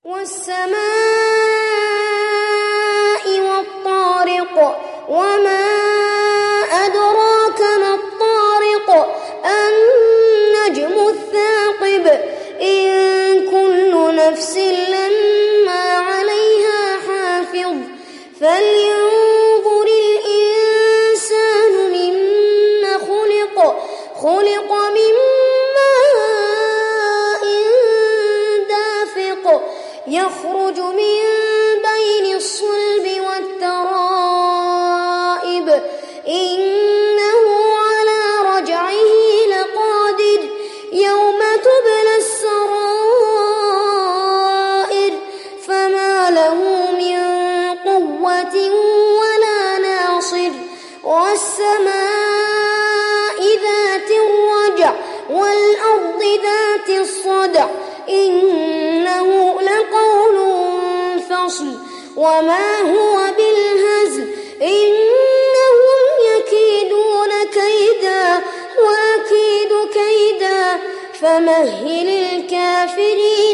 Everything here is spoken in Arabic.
والسماء والطارق وما أدراك ما الطارق النجم الثاقب إن كل نفس لما عليها حافظ فلينظر الإنسان مما خلق من ماء دافق يخرج من بين الصلب والترائب إنه على رجعه لقادر يوم تبلى السرائر فما له من قوة ولا ناصر والسماء ذات الرجع والأرض ذات الصدع إنه لقول فصل وما هو بالهزل إنهم يكيدون كيدا وأكيد كيدا فمهل الكافرين